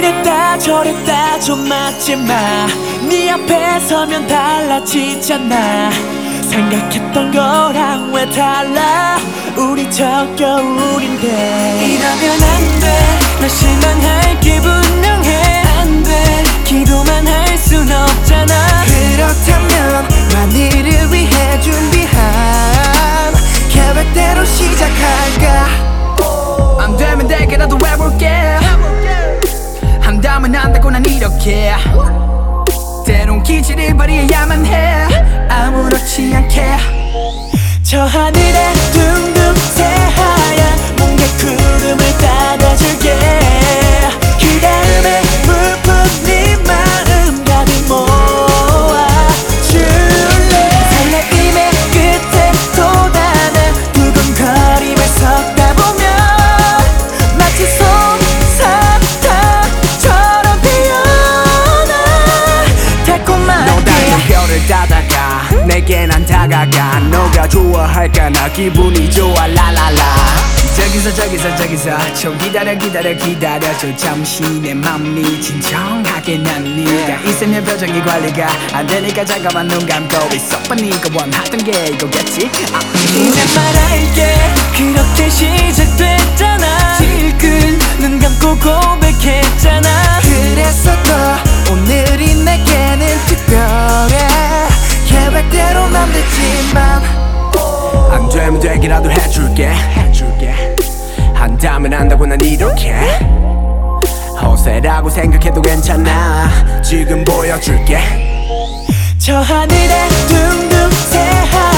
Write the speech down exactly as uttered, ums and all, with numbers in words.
이랬다 저랬다 좀 맞지마. 네 앞에 서면 달라지잖아. 생각했던 거랑 왜 달라. 우리 저 겨울인데. 이러면 안돼. 나 실망할게 분명해. 안돼. 기도만 할 순 없잖아. 그렇다면 만일을 위해 준비한 계획대로 시작할까. 안 되면 내게라도 해볼게. 한다면 안다고 난 이렇게. 때론 기질을 발휘해야만 해. 아무렇지 않게. 저 하늘에 둥둥 새하얀 몽개 구름을 따라줄게. 그 다음에 불붙 네 마음 가득 모아줄래. 설레임의 끝에 쏟아낸 두근거림을 섞다 보면 마치 솜사탕처럼 피어나. 달콤하게 너다른 별을 따다가 내게 난 다가가. 너가 좋아할까 나 기분이 좋아 라라라. 저기서 저기서 저기서 좀 기다려 기다려 기다려줘. 잠시 내 맘이 진정하게 난 네가 있으면 표정이 관리가 안 되니까 잠깐만 눈 감고 있어. 네가 원하던 게 이거겠지. 아. 이제 말할게. 그렇게 시작됐잖아. 질끈 눈 감고 고백했잖아. 그래서 더 오늘이 내게는 특별해. 계획대로 난 됐지만 안 되면 되기라도 해줄게. 해줄게. 한다면 안다고 난 이렇게. 허세라고 생각해도 괜찮아. 지금 보여줄게. 저 하늘에 둥둥 새하얀